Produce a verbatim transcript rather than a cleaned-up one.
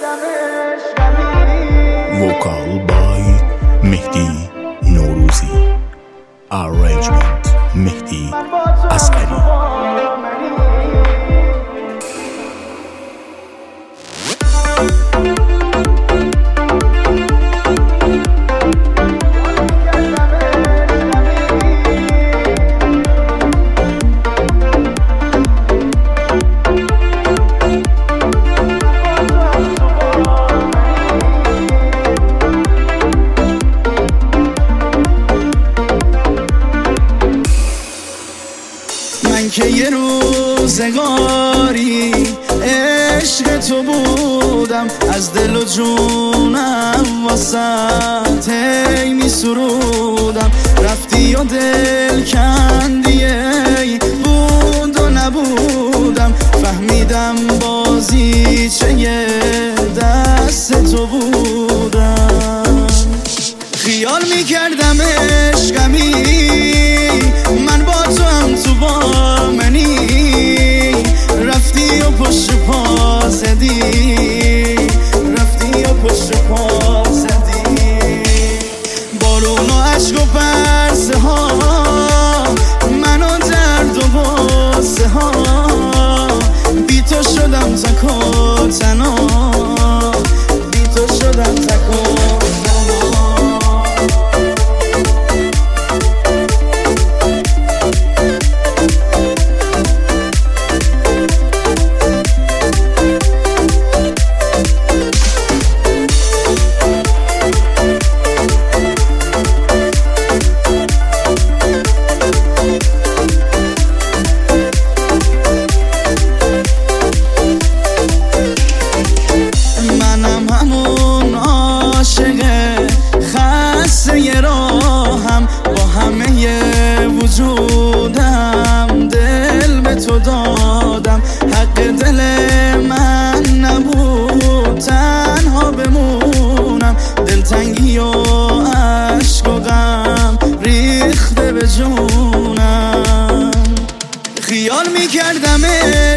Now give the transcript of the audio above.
Vocal by Mehdi Nourouzi. Arrangement Mehdi Askari. من که یه روزگاری عشق تو بودم، از دل و جونم واسط هی می سرودم. رفتی و دل کندی ای بود و نبودم، فهمیدم بازی چه یه دست تو بودم. خیال می کردم عشقمی من با تو هم تو با منی، رفتی و پشت پا زدی، رفتی و پشت پا زدی. بارون و عشق و پرسه ها، من و درد و غصه ها، بی تو شدم تک و تنها، بی تو شدم تک و وجودم دل به تو دادم. حق دل من نبود تنها بمونم، دلتنگی و عشق و غم ریخته به جونم. خیال میکردم